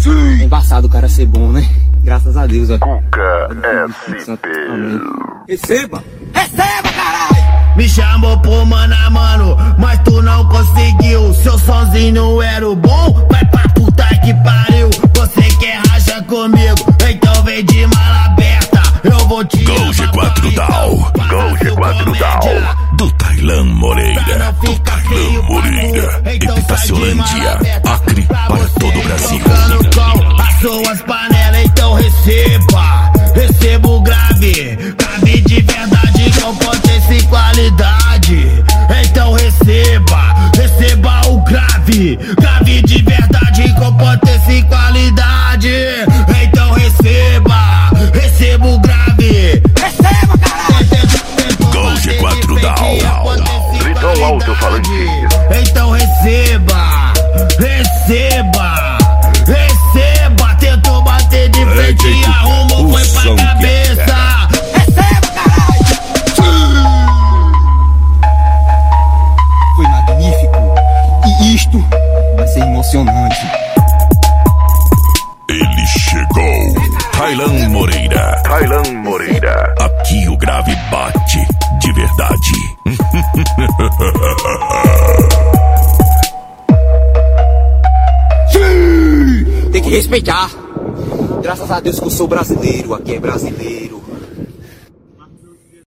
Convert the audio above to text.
É embaçado o cara ser bom, né? Graças a Deus, ó. Cuca SP. Receba! Receba, caralho! Me chamou pro mano a mano, mas tu não conseguiu. Seu sonzinho era o bom, vai pra puta que pariu. Você quer racha comigo, então vem de mala aberta. Eu vou te Gol G4 Down. Gol G4 Down. Do Tailan Moreira. Do Tailan Moreira. Epitaciolândia. Acre para todo o Brasil. As suas panelas, então receba. Recebo grave, grave de verdade com potência e qualidade. Então receba, receba o grave, grave de verdade com potência e qualidade. Então receba, receba o grave. Receba, caralho! Gol G4 Down. Gritou alto-falante. Então receba, receba, receba. Tentou bater de frente e arrumou, foi pra cabeça. Receba, caralho! Foi magnífico. E isto vai ser emocionante. Ele chegou. Tailan Moreira. Tailan Moreira. Aqui o grave bate de verdade. Tem que respeitar. Graças a Deus que eu sou brasileiro, aqui é brasileiro.